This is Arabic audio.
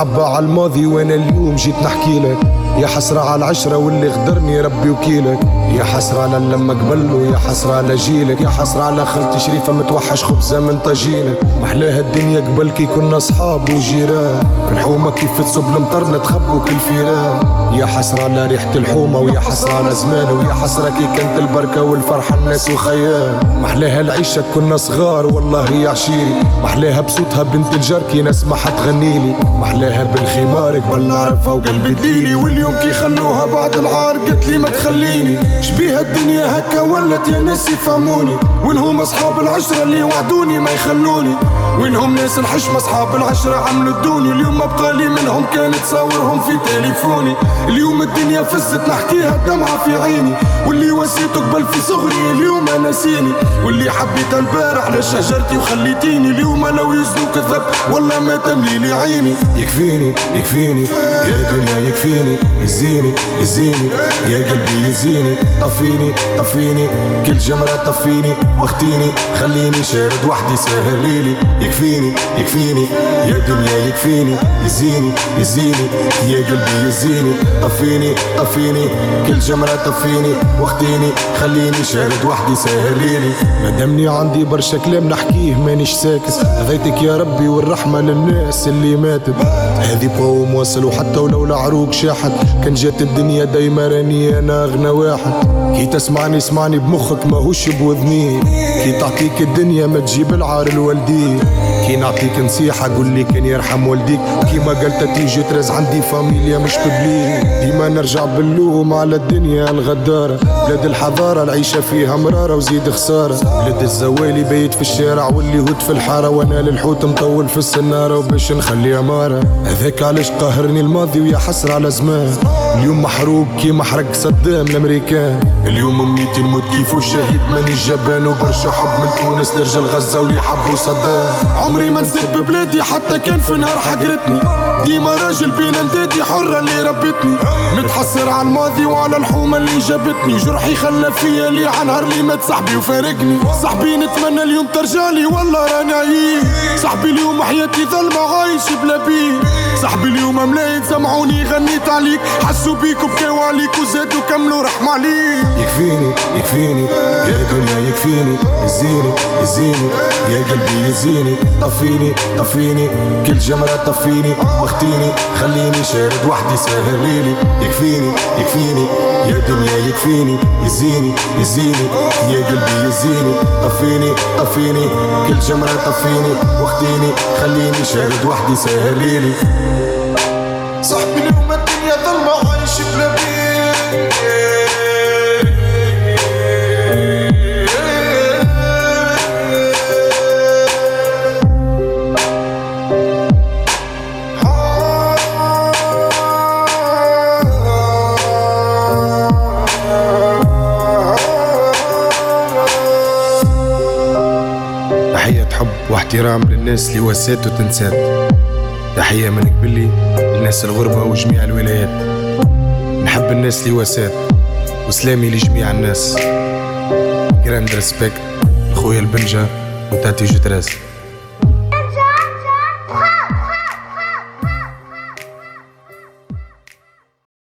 نعبى على الماضي وانا اليوم جيت نحكي لك. يا حسرة على العشرة واللي غدرني ربي وكيلك. يا حسرة على لما قبله، يا حسرة على جيلك. يا حسرة على خالتي شريفة متوحش خبزة من طاجينك. محلاها الدنيا قبل كي كنا صحاب وجيران، الحومة كيف تصب المطر نتخبوا كل فيران. يا حسرة على ريحة الحومة، ويا حسرة على زمان، ويا حسرة كي كانت البركة والفرحة الناس وخيال. محلاها العيشة كنا صغار والله يا عشيري، محلاها بصوتها بنت الجار كي نسمعها تغنيلي. محلاها بالخمار قبل نعرفها وقلبي دليلي، واليوم كي خلوها بعد العار قلت لي ما تخليني. شبيها الدنيا هكا ولت يا ناس يفهموني، وينهم اصحاب العشرة اللي وعدوني ما يخلوني، وينهم ناس الحشمة اصحاب العشرة عملوا الدوني. اليوم ما بقالي منهم كانت تصورهم في تليفوني. اليوم الدنيا فزت نحكيها الدمعة في عيني، واللي وسيته قبل في صغري اليوم ناسيني، واللي حبيتها البارح لشجرتي وخليتيني. اليوم لو يزنوا كذب والله ما تمليلي عيني. يكفيني يكفيني يا دنيا يكفيني، يزيني يزيني يا قلبي يزيني. طفيني طفيني كل جمرة طفيني، واختيني خليني شارد وحدي ساهر ليلي. يكفيني يكفيني يا دنيا يكفيني، يزيني يزيني يا قلبي يزيني. طفيني طفيني كل جمرة طفيني، واختيني خليني شارد وحدي ساهر ليلي. مادامني عندي برشا كلام نحكيه مانيش ساكت، هديتك يا ربي والرحمة للناس اللي ماتت. هذي بوم واصل وحتى ولو العروق شاحت، كان جات الدنيا دايما راني انا اغنى واحد. كي تسمعني اسمعني بمخك ماهوش بوذني، كي تعطيك الدنيا ما تجيب العار الوالدين. كي نعطيك نصيحة قول لي كان يرحم والديك، كيما قلت تيجي ترز عندي فاميليا مش ببليك. ديما نرجع باللوم على الدنيا الغدارة، بلاد الحضارة العيشة فيها مرارة وزيد خسارة. بلاد الزوالي بيت في الشارع واللي هود في الحارة، وانا للحوت مطول في السنارة وباش نخلي امارة. هذاك علاش قهرني الماضي ويا حسرة على زمان، اليوم محروق كيما حرق صدام الامريكان. اليوم امنيتي نموت كيف الشهيد ماني جبان، وبرشا حب من تونس لرجال غزة واللي حبوا صدام. عمري ما نسيت ببلادي حتى كان في نهار حقرتني، ديما راجل بين ندادي حرة اللي ربتني. متحسر على الماضي وعلى الحومة اللي جابتني، جرحي خلى فيا لي عن نهار اللي مات صاحبي وفارقني. صاحبي نتمنى اليوم ترجالي والله راني عييت، صاحبي اليوم حياتي ظلمة عايش بلا بيه. صاحبي اليوم ملايين سمعوني غنيت عليك، حسوا بيك وبكاو عليك وزادوا كملوا رحمة عليك. يكفيني يكفيني يا دنيا يكفيني، يزيني يزيني يا قلبي يزيني. طفيني طفيني كل جمرة طفيني، واختيني خليني شارد وحدي ساهر ليلي. يكفيني يكفيني يا دنيا يكفيني، يزيني يزيني يا قلبي يزيني. طفيني طفيني كل جمرة طفيني، واختيني خليني شارد وحدي ساهر ليلي. صاحبي اليوم الدنيا ظلمة عايش بلا بيه. تحية حب واحترام للناس اللي وسات وتنسات، تحية من قبلي للناس الغربة وجميع الولايات. نحب الناس اللي وسات، وسلامي لجميع الناس. جراند ريسبكت خويا البنجة وتاتي جتراس.